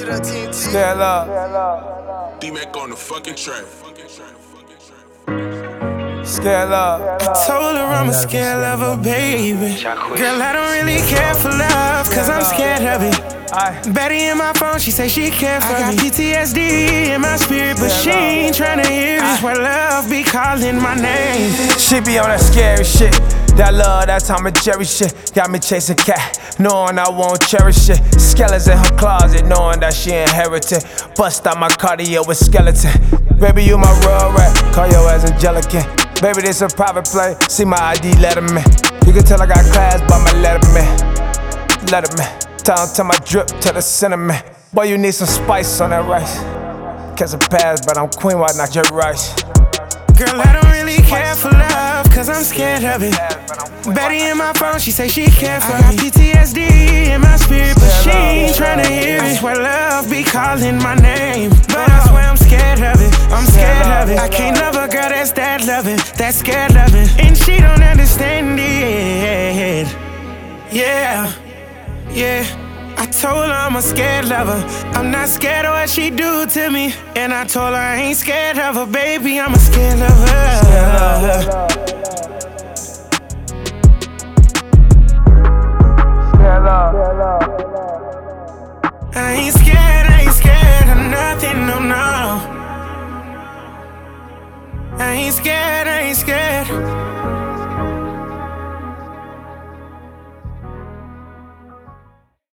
Scared love. D-Mac on the fucking track. Scared love. I told her I'm a scared lover, baby. Girl, I don't really care for love, cause I'm scared of it. Betty in my phone, she say she care for me. I got PTSD in my spirit, but she ain't tryna hear it. Where love be calling my name. She be on that scary shit. That love, that Tom and Jerry shit. Got me chasing cat, knowing I won't cherish it. Skeletons in her closet, knowing that she inherited. Bust out my cardio with skeleton. Baby, you my real rap, call your ass Angelican. Baby, this a private play, see my ID letterman. You can tell I got class by my letterman. Letterman, down to my drip to the cinnamon. Boy, you need some spice on that rice. Catch a pass, but I'm queen, why not your rice? Girl, I don't really care for love, cause I'm scared of it. Betty in my phone, she say she care for me. I got PTSD in my spirit, but she ain't tryna hear it. Where love be calling my name. But I swear I'm scared of it, I'm scared of it. I can't love a girl that's that loving, that's scared loving. And she don't understand it. Yeah, yeah. I told her I'm a scared lover. I'm not scared of what she do to me. And I told her I ain't scared of her, baby, I'm a scared lover.